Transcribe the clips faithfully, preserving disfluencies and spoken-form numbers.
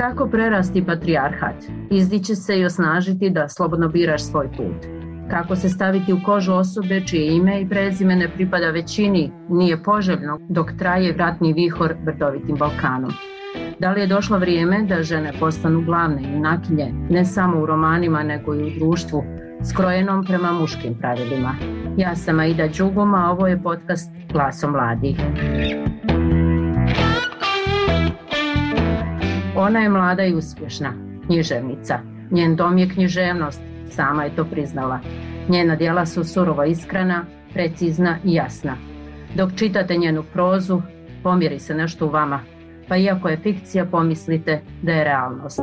Kako prerasti patrijarhat? Izdići se i osnažiti da slobodno biraš svoj put. Kako se staviti u kožu osobe čije ime i prezime ne pripada većini, nije poželjno dok traje ratni vihor brdovitim Balkanom. Da li je došlo vrijeme da žene postanu glavne junakinje ne samo u romanima nego i u društvu skrojenom prema muškim pravilima? Ja sam Aida Đugum, a ovo je podcast Glasom mladih. Ona je mlada i uspješna, književnica. Njen dom je književnost, sama je to priznala. Njena djela su surovo iskrena, precizna i jasna. Dok čitate njenu prozu, pomjeri se nešto u vama, pa iako je fikcija, pomislite da je realnost.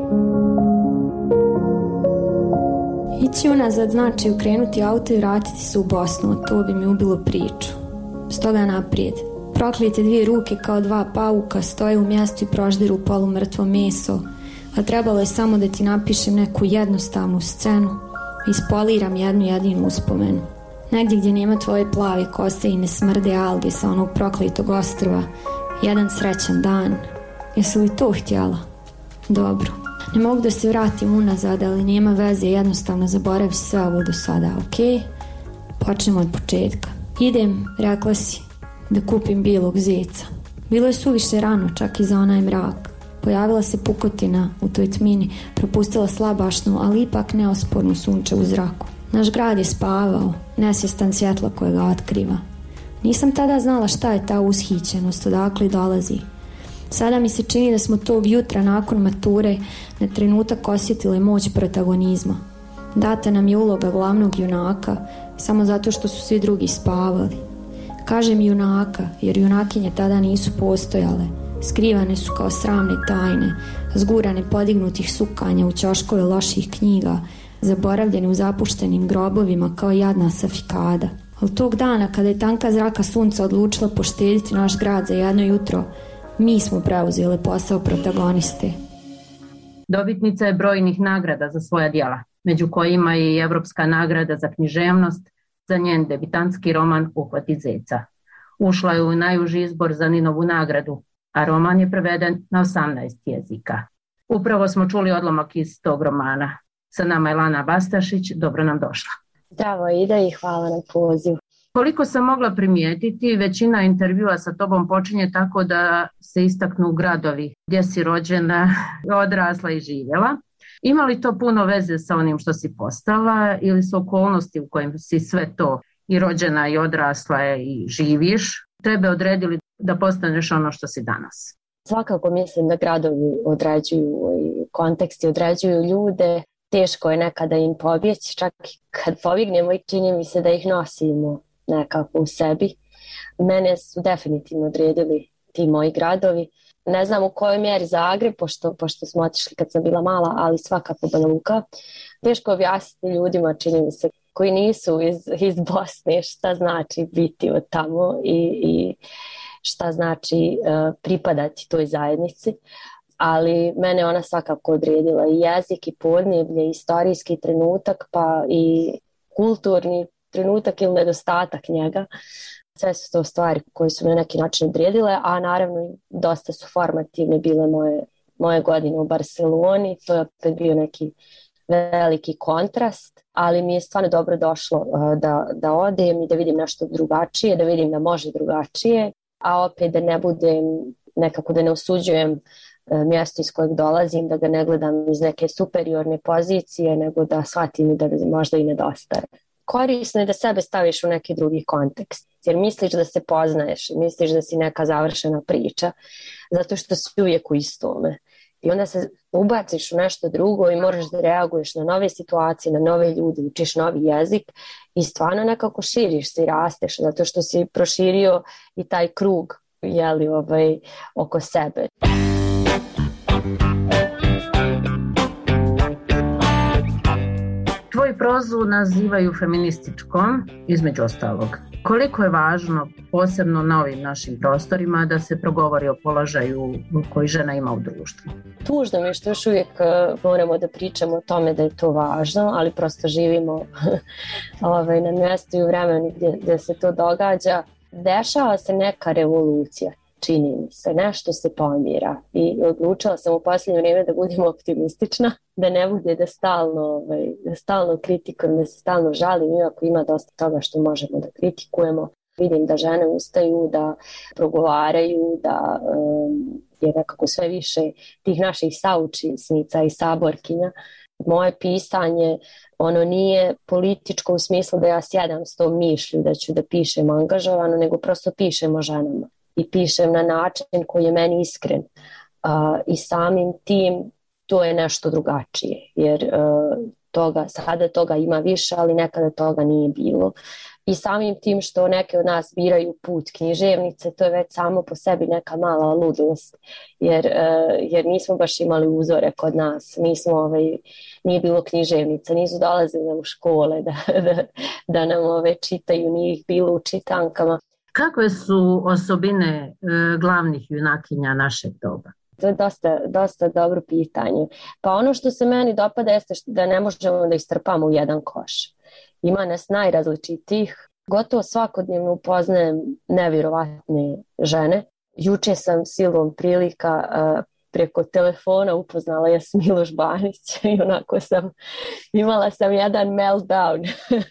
Ići unazad znači ukrenuti auto i vratiti se u Bosnu, to bi mi ubilo priču. Stoga naprijed. Proklijete dvije ruke kao dva pauka stoje u mjestu i proždiru polumrtvo meso, a trebalo je samo da ti napišem neku jednostavnu scenu i ispoliram jednu jedinu uspomenu. Negdje gdje nema tvoje plave kose i ne smrde alge sa onog proklitog ostrva. Jedan srećan dan. Jesi li to htjela? Dobro. Ne mogu da se vratim unazad, ali nema veze, jednostavno zaboravi sve ovo do sada, ok? Počnemo od početka. Idem, rekla si, da kupim bilog zeca. Bilo je suviše rano, čak i za onaj mrak. Pojavila se pukotina u toj tmini, propustila slabašnu, ali ipak neospornu sunče u zraku. Naš grad je spavao, nesvjestan svjetla koje ga otkriva. Nisam tada znala šta je ta ushićenost, odakle dolazi. Sada mi se čini da smo tog jutra nakon mature na trenutak osjetile moć protagonizma. Data nam je uloga glavnog junaka, samo zato što su svi drugi spavali. Kažem junaka, jer junakinje tada nisu postojale. Skrivane su kao sramne tajne, zgurane podignutih sukanja u ćoškove loših knjiga, zaboravljene u zapuštenim grobovima kao jadna safikada. Od tog dana, kada je tanka zraka sunca odlučila poštediti naš grad za jedno jutro, mi smo preuzeli posao protagoniste. Dobitnica je brojnih nagrada za svoja djela, među kojima je i Evropska nagrada za književnost za njen debitantski roman Uhvati zeca. Ušla je u najuži izbor za Ninovu nagradu, a roman je preveden na osamnaest jezika. Upravo smo čuli odlomak iz tog romana. Sa nama je Lana Bastašić, dobro nam došla. Zdravo Ida i hvala na pozivu. Koliko sam mogla primijetiti, većina intervjua sa tobom počinje tako da se istaknu gradovi gdje si rođena, odrasla i živjela. Ima li to puno veze sa onim što si postala ili su okolnosti u kojim si sve to i rođena i odrasla i živiš tebe odredili da postaneš ono što si danas? Svakako mislim da gradovi određuju i konteksti određuju ljude. Teško je nekada im pobjeći, čak kad pobignemo i čini mi se da ih nosimo nekako u sebi. Mene su definitivno odredili ti moji gradovi. Ne znam u kojoj mjeri Zagreb, pošto, pošto smo otišli kad sam bila mala, ali svakako Banja Luka. Teško objasniti ljudima, čini mi se, koji nisu iz, iz Bosne, šta znači biti od tamo i, i šta znači uh, pripadati toj zajednici. Ali mene ona svakako odredila i jezik, i podneblje, i istorijski trenutak, pa i kulturni trenutak ili nedostatak njega. Sve su to stvari koje su me na neki način odredile, a naravno dosta su formativne bile moje, moje godine u Barceloni. To je opet bio neki veliki kontrast, ali mi je stvarno dobro došlo uh, da, da odem i da vidim nešto drugačije, da vidim da može drugačije, a opet da ne budem, nekako da ne osuđujem uh, mjesto iz kojeg dolazim, da ga ne gledam iz neke superiorne pozicije, nego da shvatim da možda i nedostaje. Korisno je da sebe staviš u neki drugi kontekst, jer misliš da se poznaješ, misliš da si neka završena priča, zato što si uvijek u istome. I onda se ubaciš u nešto drugo i moraš da reaguješ na nove situacije, na nove ljude, učiš novi jezik i stvarno nekako širiš se i rasteš, zato što si proširio i taj krug, jeli, ovaj, oko sebe. Tvoju prozu nazivaju feminističkom, između ostalog. Koliko je važno, posebno na ovim našim prostorima, da se progovori o položaju koji žena ima u društvu? Tužno mi je što još uvijek moramo da pričamo o tome da je to važno, ali prosto živimo ovaj, na mjestu i u vremenu gdje, gdje se to događa. Dešava se neka revolucija. čini mi se, nešto se pomira i odlučila sam u posljednje vrijeme da budem optimistična, da ne bude da stalno, ovaj, da stalno kritikujem, da se stalno žalim, iako ima dosta toga što možemo da kritikujemo. Vidim da žene ustaju, da progovaraju, da um, je nekako sve više tih naših saučesnica i saborkinja. Moje pisanje, ono nije političko u smislu da ja sjedam s tom mišlju da ću da pišem angažovano, nego prosto pišem o ženama i pišem na način koji je meni iskren. Uh, I samim tim to je nešto drugačije, jer uh, toga, sada toga ima više, ali nekada toga nije bilo. I samim tim što neke od nas biraju put književnice, to je već samo po sebi neka mala ludost, jer, jer nismo baš imali uzore kod nas, nismo, ovaj, nije bilo književnica, nisu dolazili nam u škole da, da, da nam ove čitaju, nije ih bilo u čitankama. Kakve su osobine e, glavnih junakinja našeg doba? To je dosta, dosta dobro pitanje. Pa ono što se meni dopada jeste da ne možemo da istrpamo u jedan koš. Ima nas najrazličitijih. Gotovo svakodnevno upoznajem nevjerovatne žene. Juče sam silom prilika uh, preko telefona upoznala Jasmilu Žbanić i onako sam, imala sam jedan meltdown.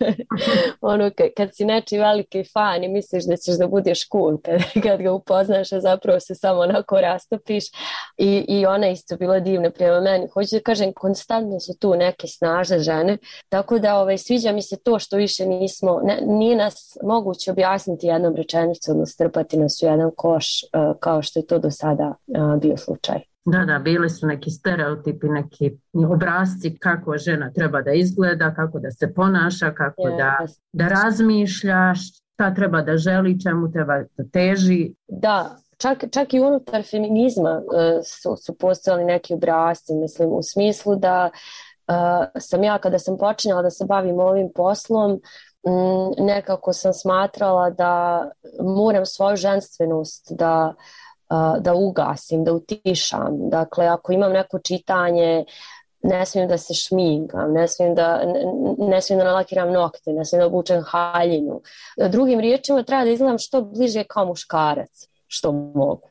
ono kad, kad si nečiji veliki fan i misliš da ćeš da budeš cool kad, kad ga upoznaš, a zapravo se samo onako rastopiš. I, i ona isto bila divna prema meni. Hoću da kažem, konstantno su tu neke snažne žene, tako da ovaj, sviđa mi se to što više nismo, ne, nije nas moguće objasniti jednom rečenicom, strpati nas u jedan koš uh, kao što je to do sada uh, bio slučaj. Da, da, bili su neki stereotipi, neki obrasci kako žena treba da izgleda, kako da se ponaša, kako yes. da, da razmišlja, šta treba da želi, čemu treba da teži. Da, čak, čak i unutar feminizma uh, su, su postojali neki obrasci, mislim, u smislu da uh, sam ja kada sam počinjala da se bavim ovim poslom, um, nekako sam smatrala da moram svoju ženstvenost da da ugasim, da utišam. Dakle, ako imam neko čitanje, ne smijem da se šminkam, ne smijem da, ne, ne smijem da nalakiram nokte, ne smijem da obučem haljinu. Drugim riječima treba da izgledam što bliže kao muškarac, što mogu.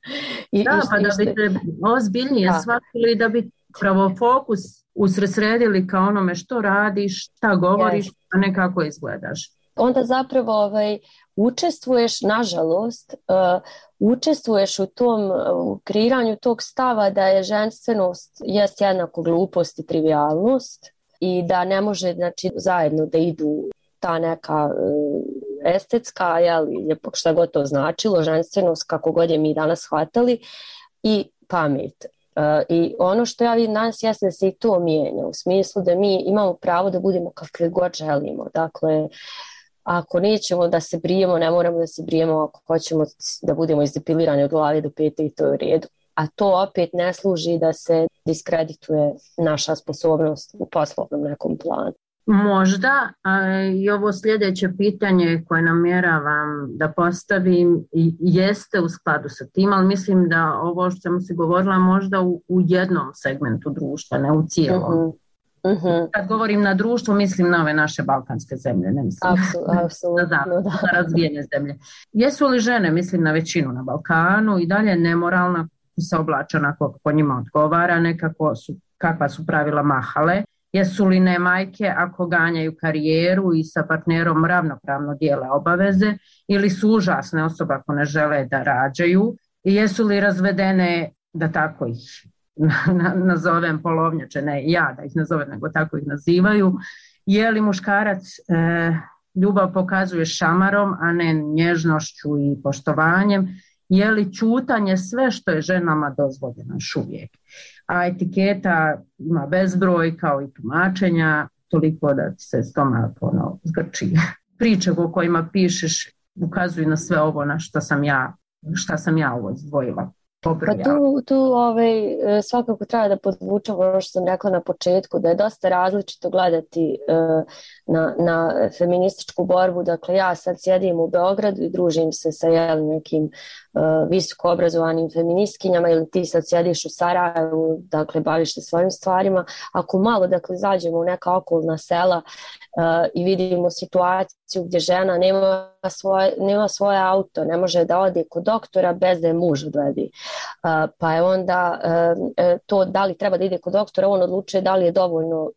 I, da, i što, pa da biste ozbiljnije shvatili, da bi pravo fokus usredsredili kao onome što radiš, šta govoriš, yes. a ne kako izgledaš. Onda zapravo ovaj, učestvuješ, nažalost, uh, učestvuješ u tom u kreiranju tog stava da je ženstvenost jest jednako glupost i trivijalnost i da ne može, znači, zajedno da idu ta neka uh, estetska, jeli, šta god to značilo, ženstvenost, kako god je mi danas shvatali, i pamet. Uh, I ono što ja vidim danas jeste da se i to mijenja, u smislu da mi imamo pravo da budemo kakve god želimo. Dakle, ako nećemo da se brijemo, ne moramo da se brijemo, ako hoćemo da budemo izdepilirani od glave do pete i to je u redu. A to opet ne služi da se diskredituje naša sposobnost u poslovnom nekom planu. Možda, a i ovo sljedeće pitanje koje namjeravam da postavim jeste u skladu sa tim, ali mislim da ovo što sam si govorila možda u, u jednom segmentu društva, ne u cijelom. Uh-huh. Uh-huh. Kad govorim na društvo, mislim na ove naše balkanske zemlje, ne mislim Absol- apsolutno, na, na, na razvijene zemlje. Jesu li žene, mislim na većinu na Balkanu, i dalje nemoralna, se oblače onako kako njima odgovara, nekako su, kakva su pravila mahale? Jesu li ne majke ako ganjaju karijeru i sa partnerom ravnopravno dijele obaveze, ili su užasne osobe ako ne žele da rađaju? I jesu li razvedene, da tako ih nazovem polovnjače, ne ja da ih nazovem, nego tako ih nazivaju? Je li muškarac e, ljubav pokazuje šamarom, a ne nježnošću i poštovanjem? Je li ćutanje sve što je ženama dozvoljeno još uvijek? A etiketa ima bezbroj kao i tumačenja, toliko da se stomak ono zgrči. Priče o kojima pišeš ukazuju na sve ovo na što sam ja, šta sam ja ovo izdvojila. Pa tu, tu ovaj, svakako treba da podvučemo ono što sam rekla na početku, da je dosta različito gledati uh, na, na feminističku borbu. Dakle, ja sad sjedim u Beogradu i družim se sa jel, nekim uh, visoko obrazovanim feministkinjama, ili ti sad sjediš u Sarajevu, dakle, baviš se svojim stvarima. Ako malo, dakle, zađemo u neka okolna sela uh, i vidimo situaciju gdje žena nema svoje, nema svoje auto, ne može da ode kod doktora bez da je muž odvedi. Uh, pa je onda uh, to da li treba da ide kod doktora, on odlučuje da li je dovoljno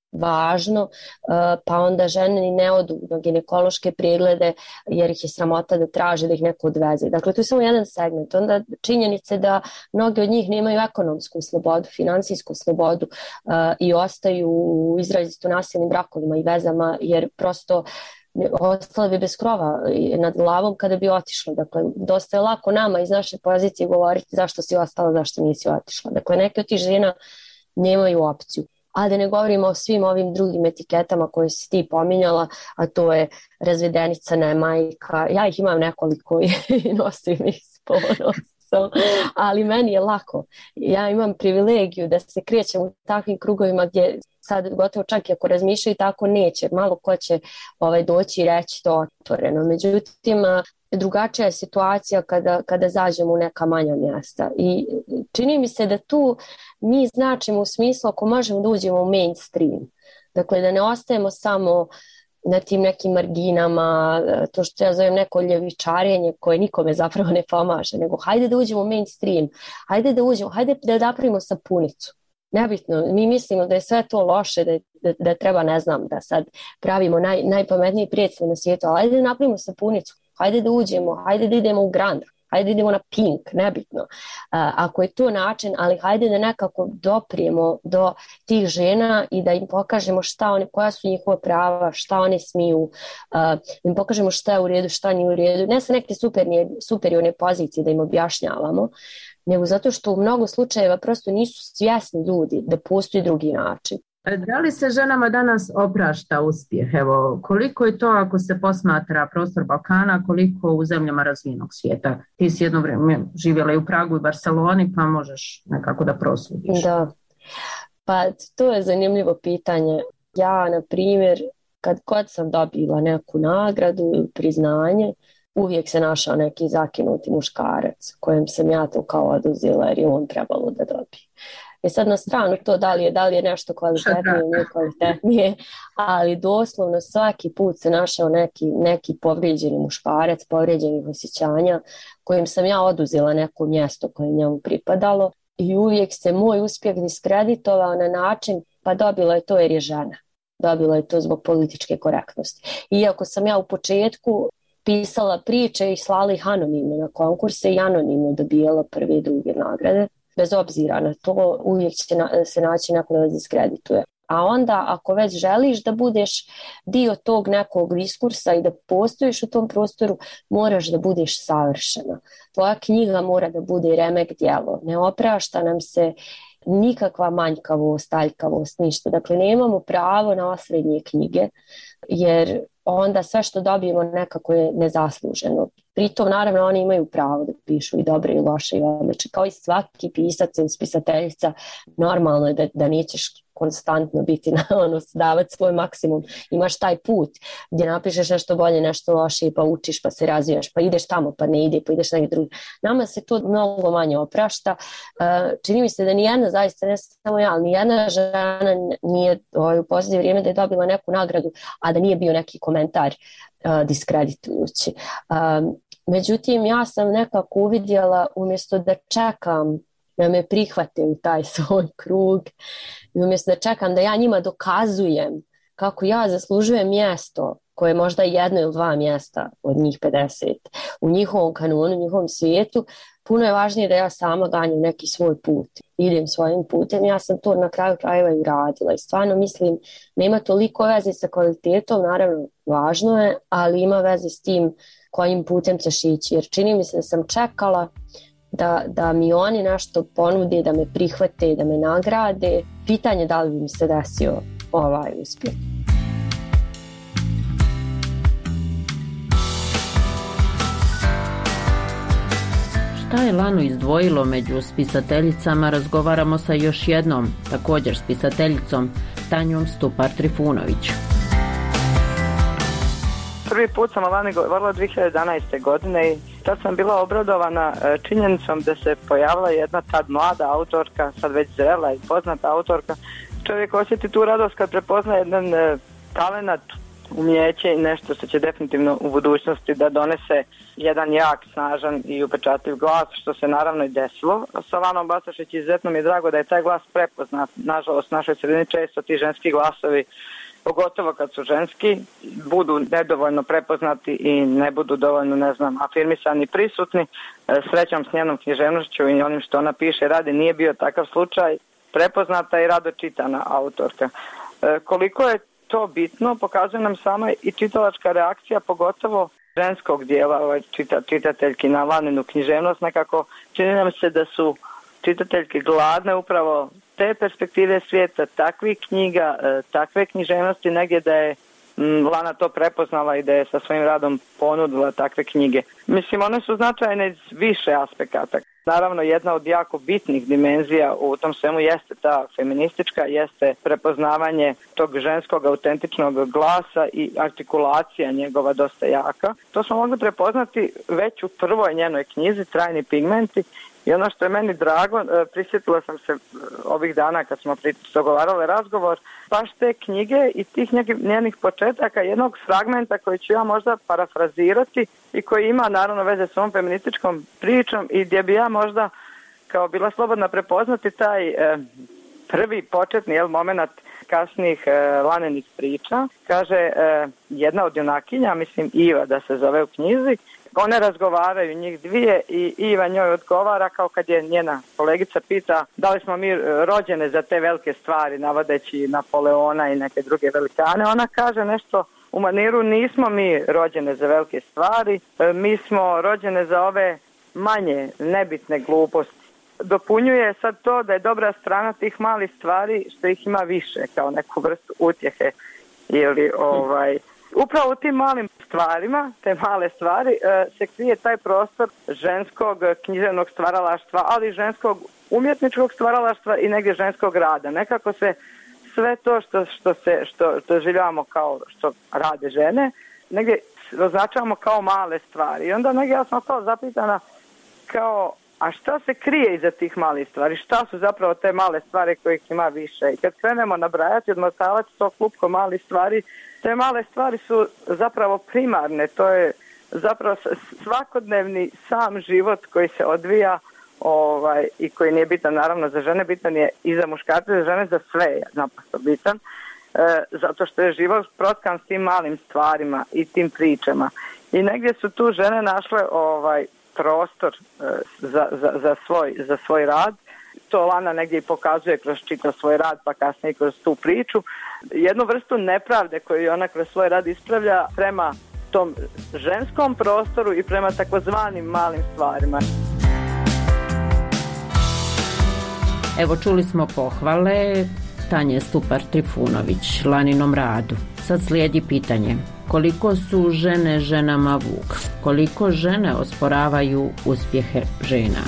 važno, uh, pa onda žene ni ne odu na ginekološke preglede jer ih je sramota da traže da ih neko odveze. Dakle, to je samo jedan segment. Onda činjenice da mnogi od njih nemaju ekonomsku slobodu, finansijsku slobodu uh, i ostaju u izrazito nasilnim brakovima i vezama jer prosto ostale bi bez krova nad glavom kada bi otišla. Dakle, dosta je lako nama iz naše pozicije govoriti zašto si ostala, zašto nisi otišla. Dakle, neke od tih žena nemaju opciju. A da ne govorimo o svim ovim drugim etiketama koje si ti pominjala, a to je razvedenica, ne majka. Ja ih imam nekoliko i nosim ih s ponosom, ali meni je lako. Ja imam privilegiju da se krećem u takvim krugovima gdje sad gotovo čak i ako razmišljaju tako neće, malo ko će ovaj, doći i reći to otvoreno. Međutim, drugačija je situacija kada, kada zađemo u neka manja mjesta i čini mi se da tu mi značimo u smislu ako možemo da uđemo u mainstream. Dakle, da ne ostajemo samo na tim nekim marginama, to što ja zovem neko ljevičarenje koje nikome zapravo ne pomaže, nego hajde da uđemo u mainstream, hajde da uđemo, hajde da napravimo sapunicu. Nebitno, mi mislimo da je sve to loše, da, da, da treba, ne znam, da sad pravimo naj, najpametniji predstav na svijetu, ali hajde da napravimo sapunicu, hajde da uđemo, hajde da idemo u Grand, hajde da idemo na Pink, nebitno. Uh, ako je to način, ali hajde da nekako doprijemo do tih žena i da im pokažemo šta one, koja su njihova prava, šta one smiju, uh, da im pokažemo šta je u redu, šta nije u redu, ne sa neke superiorne pozicije da im objašnjavamo, nego zato što u mnogo slučajeva prosto nisu svjesni ljudi da postoji drugi način. Da li se ženama danas oprašta uspjeh? Evo, koliko je to ako se posmatra prostor Balkana, koliko u zemljama razvijenog svijeta? Ti si jedno vrijeme živjela i u Pragu i Barceloni, pa možeš nekako da prosudiš. Da, pa to je zanimljivo pitanje. Ja, na primjer, kad god sam dobila neku nagradu ili priznanje, uvijek se našao neki zakinuti muškarac kojem sam ja to kao oduzela jer je on trebalo da dobije. I sad na stranu to da li je, da li je nešto kvalitetnije, nije kvalitetnije, ali doslovno svaki put se našao neki, neki povrijeđeni muškarac, povrijeđenih osjećanja kojim sam ja oduzela neko mjesto koje njemu pripadalo i uvijek se moj uspjeh diskreditovao na način pa dobila je to jer je žena, dobila je to zbog političke korektnosti. Iako sam ja u početku pisala priče i slala ih anonimno na konkurse i anonimno dobijala prve i druge nagrade. Bez obzira na to, uvijek će na, se naći neko da vas diskredituje. A onda, ako već želiš da budeš dio tog nekog diskursa i da postojiš u tom prostoru, moraš da budeš savršena. Tvoja knjiga mora da bude remek djelo. Ne oprašta nam se nikakva manjkavost, aljkavost, ništa. Dakle, nemamo pravo na osrednje knjige, jer onda sve što dobijemo nekako je nezasluženo. Pritom, naravno, oni imaju pravo da pišu i dobre i loše i odlične. Kao i svaki pisac ili spisateljica, normalno je da, da nećeš konstantno biti na ono, davati svoj maksimum. Imaš taj put gdje napišeš nešto bolje, nešto loše, pa učiš, pa se razvijaš, pa ideš tamo, pa ne ide, pa ideš negdje drugi. Nama se to mnogo manje oprašta. Čini mi se da nijedna, zaista ne samo ja, ali nijedna žena nije ovaj, u posljednje vrijeme da je dobila neku nagradu, a da nije bio neki komentar uh, diskreditujući. Um, međutim, ja sam nekako uvidjela, umjesto da čekam da me prihvate u taj svoj krug i umjesto da čekam da ja njima dokazujem kako ja zaslužujem mjesto koje je možda jedno ili dva mjesta od njih pedeset u njihovom kanonu, u njihovom svijetu, puno je važnije da ja sama ganjam neki svoj put, idem svojim putem. Ja sam to na kraju krajeva i radila i stvarno mislim, nema toliko veze sa kvalitetom, naravno važno je, ali ima veze s tim kojim putem ćeš ići, jer čini mi se da sam čekala Da, da mi oni nešto ponude, da me prihvate, da me nagrade. Pitanje da li bi mi se desio ovaj uspjeh. Šta je je Lanu izdvojilo među spisateljicama, razgovaramo sa još jednom, također spisateljicom, Tanjom Stupar-Trifunović. Prvi put sam o Lani govorila dvije hiljade jedanaeste. godine i tad sam bila obradovana činjenicom da se pojavila jedna tad mlada autorka, sad već zrela i poznata autorka. Čovjek osjeti tu radost kad prepozna jedan talenat, umjeće i nešto što će definitivno u budućnosti da donese jedan jak, snažan i upečatljiv glas, što se naravno i desilo. Sa Lanom Bastašić izuzetno mi je drago da je taj glas prepoznat. Nažalost, u našoj sredini često ti ženski glasovi, pogotovo kad su ženski, budu nedovoljno prepoznati i ne budu dovoljno, ne znam, afirmisani, prisutni. Srećom s njenom književnošću i onim što ona piše radi nije bio takav slučaj. Prepoznata i rado čitana autorka. E, koliko je to bitno, pokazuje nam sama i čitalačka reakcija, pogotovo ženskog dijela ovaj, čita, čitateljki na Laninu književnost. Nekako čini nam se da su čitateljke gladne upravo te perspektive svijeta, takvih knjiga, takve književnosti, negdje da je Lana to prepoznala i da je sa svojim radom ponudila takve knjige. Mislim, one su značajne iz više aspekata. Naravno, jedna od jako bitnih dimenzija u tom svemu jeste ta feministička, jeste prepoznavanje tog ženskog autentičnog glasa i artikulacija njegova dosta jaka. To smo mogli prepoznati već u prvoj njenoj knjizi Trajni pigmenti. I ono što je meni drago, prisjetila sam se ovih dana kad smo dogovarali razgovor, baš te knjige i tih njenih početaka, jednog fragmenta koji ću ja možda parafrazirati i koji ima naravno veze s ovom feminističkom pričom i gdje bi ja možda kao bila slobodna prepoznati taj eh, prvi početni jel, moment kasnijih eh, Laninih priča. Kaže eh, jedna od junakinja, mislim Iva da se zove u knjizi, one razgovaraju njih dvije i Iva njoj odgovara kao kad je njena kolegica pita da li smo mi rođene za te velike stvari, navodeći Napoleona i neke druge velikane. Ona kaže nešto u maniru nismo mi rođene za velike stvari, mi smo rođene za ove manje nebitne gluposti. Dopunjuje sad to da je dobra strana tih malih stvari što ih ima više kao neku vrstu utjehe ili ovaj... Upravo u tim malim stvarima, te male stvari, se krije taj prostor ženskog književnog stvaralaštva, ali i ženskog umjetničkog stvaralaštva i negdje ženskog rada. Nekako se sve to što, što, se, što, što željavamo kao što rade žene, negdje označavamo kao male stvari. I onda negdje ja sam kao zapitana kao, a šta se krije iza tih malih stvari? Šta su zapravo te male stvari kojih ima više? I kad krenemo nabrajati, odmotavati to klupko malih stvari, te male stvari su zapravo primarne, to je zapravo svakodnevni sam život koji se odvija ovaj, i koji nije bitan naravno za žene, bitan je i za muškarce, za žene, za sve je naprosto bitan, e, zato što je život protkan s tim malim stvarima i tim pričama. I negdje su tu žene našle ovaj prostor e, za, za, za, svoj, za svoj rad. To Lana negdje i pokazuje kroz čitav svoj rad, pa kasnije kroz tu priču. Jednu vrstu nepravde koju ona kroz svoj rad ispravlja prema tom ženskom prostoru i prema takozvanim malim stvarima. Evo, čuli smo pohvale Tanje Stupar-Trifunović Laninom radu. Sad slijedi pitanje. Koliko su žene ženama vuk? Koliko žene osporavaju uspjehe žena?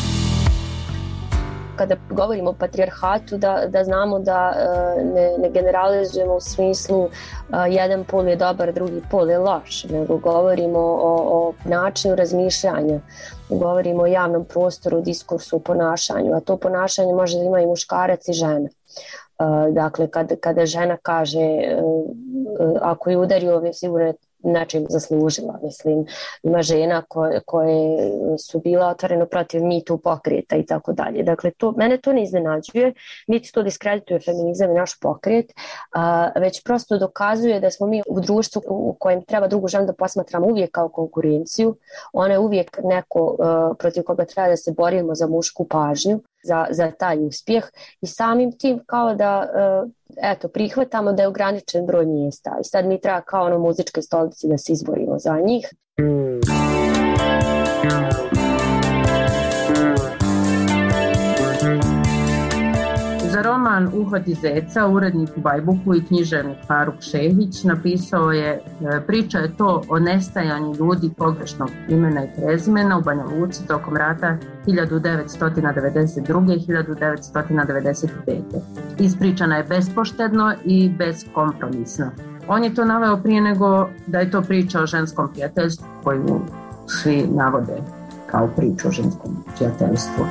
Kada govorimo o patrijarhatu, da, da znamo da ne, ne generalizujemo u smislu jedan pol je dobar, drugi pol je loš, nego govorimo o, o načinu razmišljanja, govorimo o javnom prostoru, diskursu, ponašanju, a to ponašanje može da ima i muškarac i žena. Dakle, kada, kada žena kaže ako je udario, je sigurno nečim zaslužila. Mislim, ima žena koje, koje su bila otvoreno protiv Me Too pokreta i tako dalje. Dakle, to, mene to ne iznenađuje, niti to diskredituje feminizam i naš pokret, a, već prosto dokazuje da smo mi u društvu u kojem treba drugu ženu da posmatramo uvijek kao konkurenciju. Ona je uvijek neko a, protiv koga treba da se borimo za mušku pažnju, za, za taj uspjeh i samim tim kao da eto, prihvatamo da je ograničen broj mjesta i sad mi treba kao ono muzičke stolice da se izborimo za njih. Za roman roman Uhod iz zeca urednik u Bajbuku i književnik Faruk Šehić napisao je priča je to o nestajanju ljudi pogrešnog imena i prezimena u Banja Luci tokom rata hiljadu devetsto devedeset druge. i hiljadu devetsto devedeset pete. Ispričana je bespoštedno i beskompromisno. On je to naveo prije nego da je to priča o ženskom prijateljstvu koju svi navode kao priču o ženskom prijateljstvu.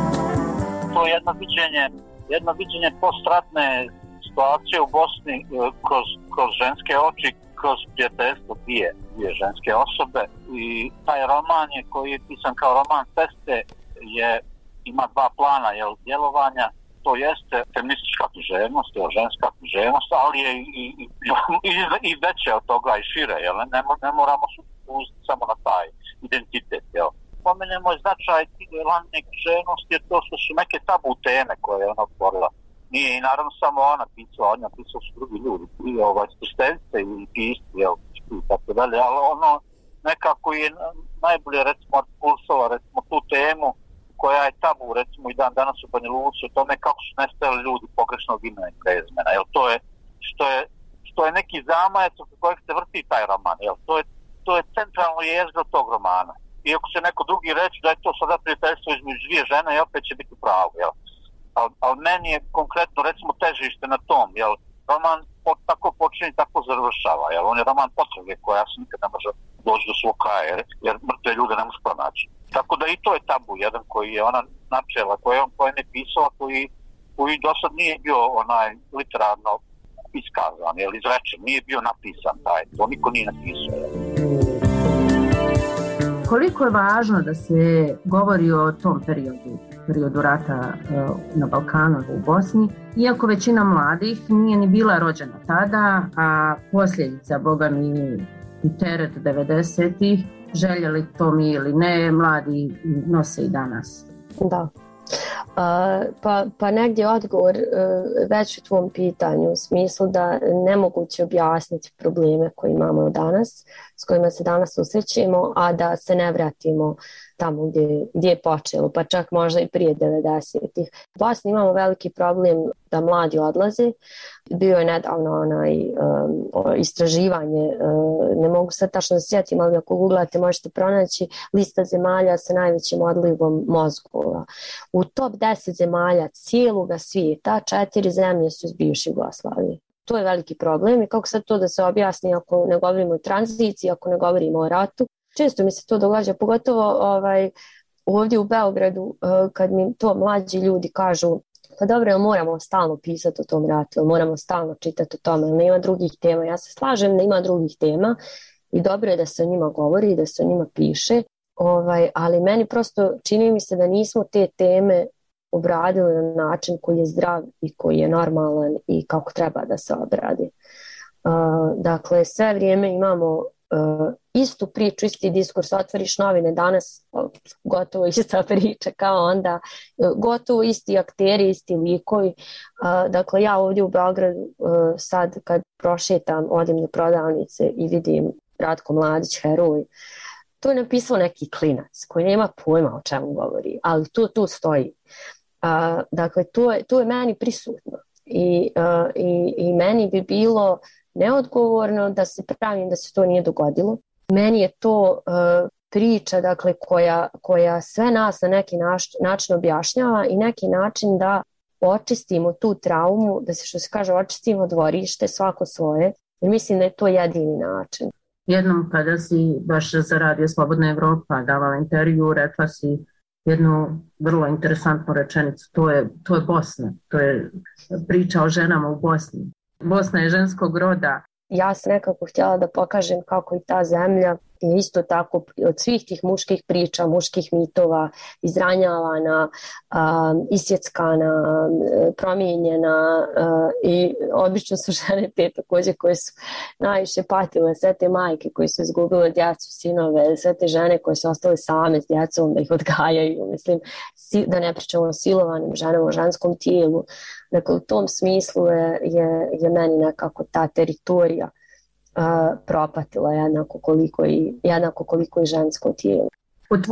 To je jedno viđenje, jedno viđenje postratne situacije u Bosni kroz, kroz ženske oči, kroz prijateljstvo dvije, dvije ženske osobe. I taj roman je, koji je pisan kao roman Feste, je, ima dva plana jel, djelovanja. To jeste feministička književnost, jel, ženska književnost, ali je i, i, i, i veće od toga i šire. Jel, ne, ne moramo se uzeti samo na taj identitet. Jel. Spomenemo je značaj lanne književnosti, jer to što su neke tabu teme koje je ona otvorila. Nije i naravno samo ona pisala, ona pisala su drugi ljudi, i ovaj, stustenice i pisci, jel, i tako dalje, ali ono nekako je najbolje, recimo, artikulisala, recimo, tu temu koja je tabu, recimo, i dan danas u Banja Luci, o tome kako su nestajali ljudi pogrešnog imena i prezimena, jel, to je, što je, što je neki zamajac oko kojeg se vrti taj roman, jel, to je, to je centralno jezgro tog romana. Iako se neko drugi reći da je to sada prijateljstvo između dvije žene i opet će biti pravo, jel? Ali al meni je konkretno, recimo, težište na tom, jel? Roman po, tako počinje, tako završava, jel? On je roman potrage koja se nikad ne može doći do svog kraja, jer, jer mrtve ljude ne može pronaći. Tako da i to je tabu, jedan koji je ona načela, koji je on koji je pisala, koji, koji do sad nije bio onaj literarno iskazan, jel? Izrečen, nije bio napisan taj, to niko nije napisao, jel? Koliko je važno da se govori o tom periodu, periodu rata na Balkanu u Bosni, iako većina mladih nije ni bila rođena tada, a posljedica, boga mi, i teret devedesetih, željeli to mi ili ne, mladi nose i danas. Da. Uh, pa, pa negdje odgovor uh, već u tvom pitanju u smislu da nemoguće objasniti probleme koje imamo danas, s kojima se danas susrećemo, a da se ne vratimo tamo gdje, gdje je počelo, pa čak možda i prije devedesetih. U Bosni imamo veliki problem da mladi odlaze. Bio je nedavno onaj um, istraživanje, um, ne mogu sad tačno da se sjetim, ali ako googlate možete pronaći lista zemalja sa najvećim odlivom mozgova. U top deset zemalja cijeloga svijeta četiri zemlje su iz bivše Jugoslavije. To je veliki problem i kako sad to da se objasni ako ne govorimo o tranziciji, ako ne govorimo o ratu. Često mi se to događa, pogotovo ovaj, ovdje u Beogradu, kad mi to mlađi ljudi kažu, pa dobro, moramo stalno pisati o tom ratu, moramo stalno čitati o tome, nema drugih tema. Ja se slažem da ima drugih tema i dobro je da se o njima govori i da se o njima piše, ovaj, ali meni prosto čini mi se da nismo te teme obradili na način koji je zdrav i koji je normalan i kako treba da se obradi. Uh, dakle, sve vrijeme imamo uh, istu priču, isti diskurs, otvoriš novine danas, gotovo ista priča kao onda, gotovo isti akteri, isti likovi. Uh, dakle, ja ovdje u Beogradu uh, sad kad prošetam, odim na prodavnice i vidim Ratko Mladić, heroj, to je napisao neki klinac koji nema pojma o čemu govori, ali to tu stoji. Uh, dakle, to je, to je meni prisutno I, uh, i, i meni bi bilo neodgovorno da se pravim da se to nije dogodilo. Meni je to uh, priča, dakle, koja, koja sve nas na neki naš, način objašnjava i neki način da očistimo tu traumu, da se, što se kaže, očistimo dvorište svako svoje, jer mislim da je to jedini način. Jednom kada si baš za Radio Slobodna Evropa davala intervju, rekla si jednu vrlo interesantnu rečenicu, to je, to je Bosna, to je priča o ženama u Bosni. Bosna je ženskog roda. Ja sam nekako htjela da pokažem kako i ta zemlja je isto tako od svih tih muških priča, muških mitova izranjavana, um, isjeckana, promijenjena uh, i obično su žene te također koje su najviše patile, sve te majke koje su izgubile djecu, sinove, sve te žene koje su ostale same s djecom da ih odgajaju, mislim, da ne pričamo o silovanim ženama, o ženskom tijelu. Dakle, u tom smislu je, je, je meni nekako ta teritorija Uh, propatila jednako koliko, i, jednako koliko i žensko tijelo. U tvom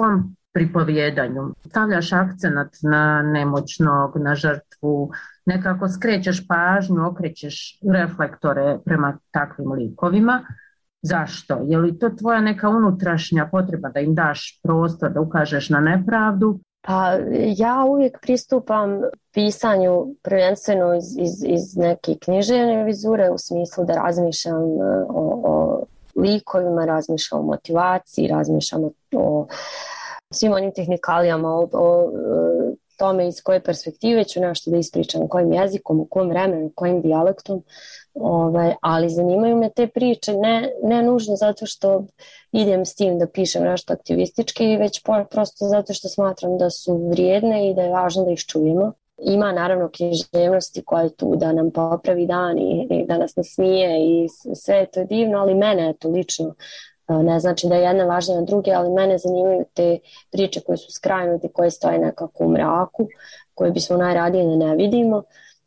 pripovjedanju. Stavljaš akcenat na nemoćnog, na žrtvu, nekako skrećeš pažnju, okrećeš reflektore prema takvim likovima. Zašto? Je li to tvoja neka unutrašnja potreba da im daš prostor, da ukažeš na nepravdu? Pa ja uvijek pristupam pisanju prvenstveno iz, iz, iz neke književne vizure, u smislu da razmišljam o, o likovima, razmišljam o motivaciji, razmišljam o, o svim onim tehnikalijama, o, o tome iz koje perspektive ću nešto da ispričam, kojim jezikom, u kom vremenu, kojim dijalektom. Ovaj, ali zanimaju me te priče, ne, ne nužno zato što idem s tim da pišem nešto aktivistički, već prosto zato što smatram da su vrijedne i da je važno da ih čujemo. Ima naravno književnosti koja je tu da nam popravi dan i, i da nas nasmije i sve je to divno, ali mene je to lično. Ne znači da je jedna važnija od druge, ali mene zanimaju te priče koje su skrajnute, koje stoje nekako u mraku, koje bismo najradije da ne vidimo.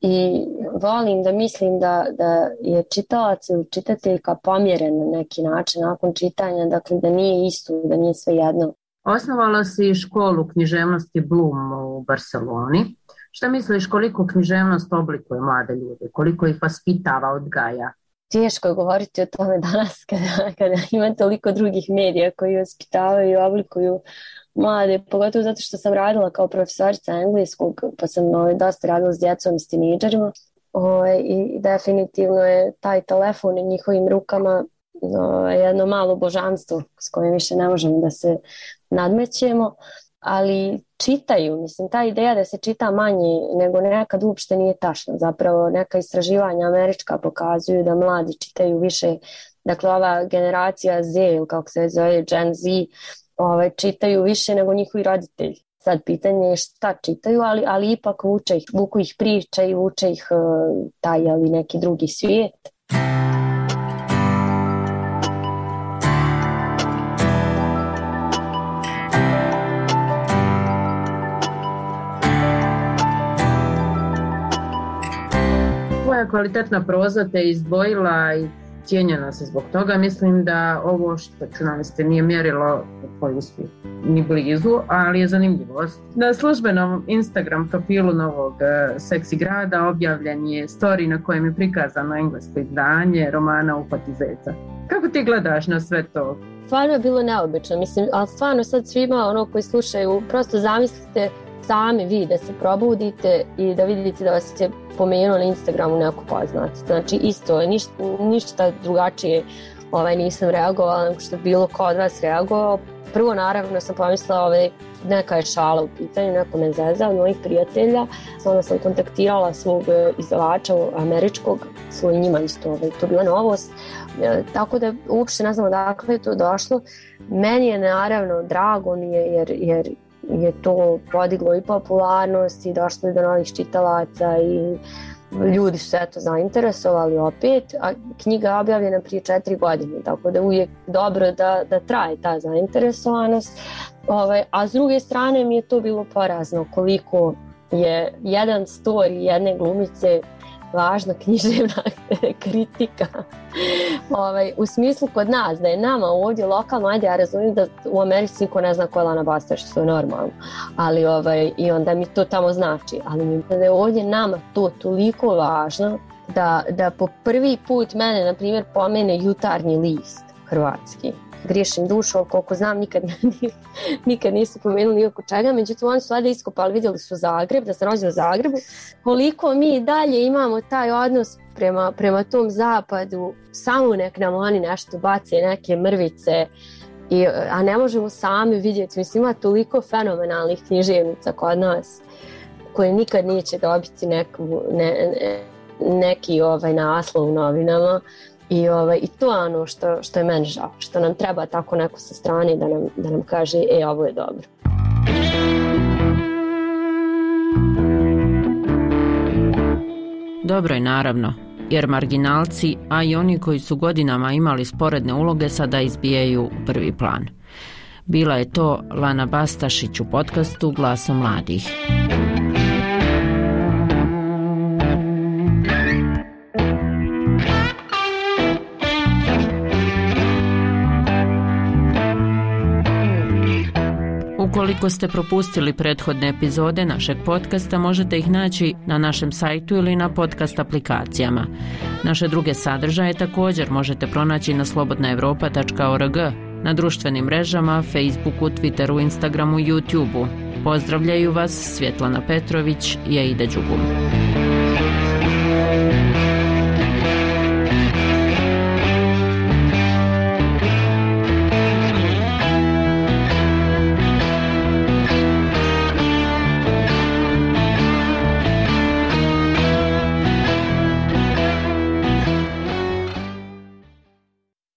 I volim da mislim da, da je čitalac ili čitateljka pomjeren na neki način nakon čitanja, dakle da nije isto, da nije sve jedno. Osnovala si školu književnosti Bloom u Barceloni. Šta misliš koliko književnost oblikuje mlade ljude, koliko ih vaspitava, odgaja? Teško je govoriti o tome danas kada, kada ima toliko drugih medija koji vaspitavaju i oblikuju mlade, pogotovo zato što sam radila kao profesorica engleskog, pa sam ovaj, dosta radila s djecom i s teenagerima ovaj, i definitivno je taj telefon u njihovim rukama ovaj, jedno malo božanstvo s kojim više ne možemo da se nadmećemo, ali čitaju, mislim, ta ideja da se čita manje nego nekad uopšte nije tačna. Zapravo neka istraživanja američka pokazuju da mladi čitaju više, dakle ova generacija Z ili kako se zove Gen Z, ovaj, čitaju više nego njihovi roditelji. Sad pitanje je šta čitaju, ali, ali ipak vuče ih, vuku ih priče i vuče ih uh, taj ali neki drugi svijet. Tvoja kvalitetna proza te izdvojila i cijenjena se zbog toga. Mislim da ovo što ću navesti nije mjerilo tvoj uspjeh ni blizu, ali je zanimljivost. Na službenom Instagram profilu Novog seksi grada objavljen je story na kojem je prikazano englesko izdanje romana Uhvati zeca. Kako ti gledaš na sve to? Stvarno je bilo neobično, mislim, ali stvarno sad svima ono koji slušaju, prosto zamislite sami vi da se probudite i da vidite da vas je pomenuo na Instagramu neko poznat. Znači isto, ništa, ništa drugačije ovaj, nisam reagovala nego što bilo ko od vas reagovao. Prvo naravno sam pomislila ovaj, neka je šala u pitanju, neko me zeza od mojih prijatelja. Onda sam kontaktirala svog izdavača američkog, svoj njima isto, ovaj, to bila novost. E, tako da uopšte ne znam odakle je to došlo. Meni je naravno drago mi je jer, jer je to podiglo i popularnost i došlo je do novih čitalaca i ljudi su se eto zainteresovali opet, a knjiga je objavljena prije četiri godine, tako da uvijek dobro da, da traje ta zainteresovanost. Ovaj, a s druge strane mi je to bilo porazno koliko je jedan story jedne glumice važna književna kritika. Ovaj, u smislu kod nas, da je nama ovdje lokalno, ajde ja razumijem da u Americi niko ne zna ko je Lana Bastaš, što je normalno, ali ovaj, i onda mi to tamo znači, ali mi da je ovdje nama to toliko važno da, da po prvi put mene, na primjer, pomene Jutarnji list hrvatski. Griješim dušu, koliko znam, nikad, nikad nisu pomenuli oko čega, međutim oni su valjda iskopali, vidjeli su Zagreb, da se rođe u Zagrebu, koliko mi dalje imamo taj odnos prema, prema tom zapadu, samo nek nam oni nešto bace, neke mrvice, i, a ne možemo sami vidjeti, mislim ima toliko fenomenalnih književnica kod nas, koje nikad neće dobiti neku, ne, ne, neki ovaj naslov u novinama. I, ovaj, i to je ono što, što je meni žao, što nam treba tako neko sa strane da nam, da nam kaže e, ovo je dobro. Dobro je naravno, jer marginalci, a i oni koji su godinama imali sporedne uloge sada izbijaju u prvi plan. Bila je to Lana Bastašić u podcastu Glasom mladih. U Ukoliko ste propustili prethodne epizode našeg podcasta, možete ih naći na našem sajtu ili na podcast aplikacijama. Naše druge sadržaje također možete pronaći na slobodna evropa tačka org, na društvenim mrežama, Facebooku, Twitteru, Instagramu i YouTubeu. Pozdravljaju vas Svjetlana Petrović i Aida Đugum.